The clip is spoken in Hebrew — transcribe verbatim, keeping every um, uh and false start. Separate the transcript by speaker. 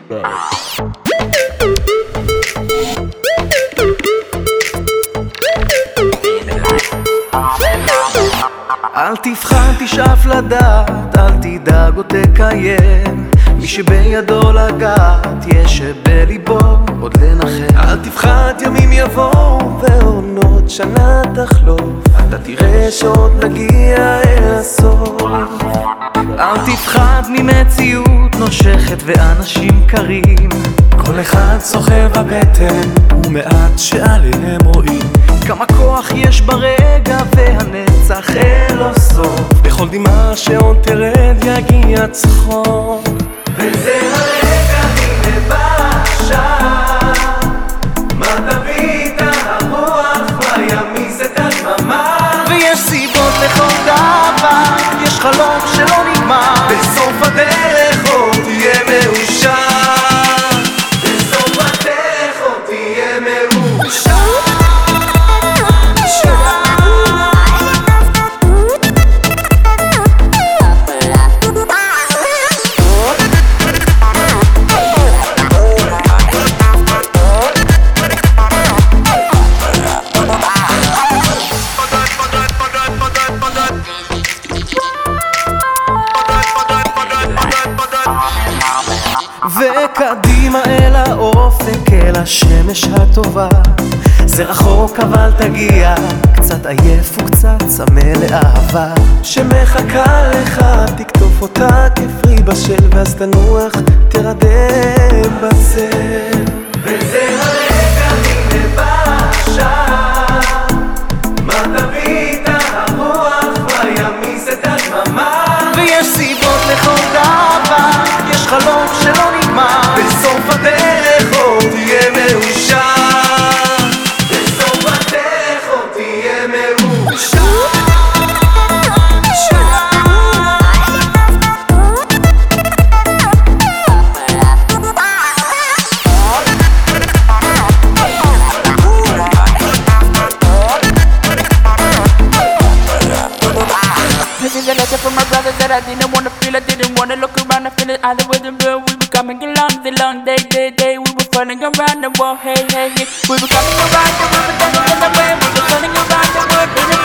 Speaker 1: אל תבחן, תשאף לדעת, אל תדאג או תקיים. מי שבידו לגעת, יש שבליבו עוד לנחם. אל תפחד, ימים יבואו ועונות שנה תחלוף, אתה תראה שעוד נגיע אל הסוף. אל תפחד ממציאות נושכת ואנשים קרים, כל אחד סוחב בבטן ומעט שעליהם רואים. כמה כוח יש ברגע והנצח אל הסוף, בכל דמעה שעוד תרד יגיע צחוק. וזה הרגע, הנה בא השעה, מה תביא את הרוח וימיס את הדממה. ויש סיבות לכל דבר, יש חלום שלא נגמר, בסוף הדרך עוד תהיה מאושר. בסוף הדרך עוד תהיה מאושר. וקדימה אל האופק, אל השמש הטובה. זה רחוק אבל תגיע, קצת עייף וקצת צמא לאהבה שמחכה לך. תקטוף אותה כפרי בשל ואז תנוח, תרדם בצל. וזה הרגע, הנה בא השעה, מה תביא את הרוח וימיס את הדממה. ויש סיבות לכל דבר, יש חלום שלא נגמר, בסוף הדרך עוד תהיה מאושר. בסוף הדרך עוד תהיה מאושר.
Speaker 2: This is a letter from my brother that I didn't wanna feel, I didn't wanna look around, I feel it either with the real. We were coming along the long day, day, day. We were running around the world, hey, hey, hey. We were coming around the world, but then we went away. We were running around the world,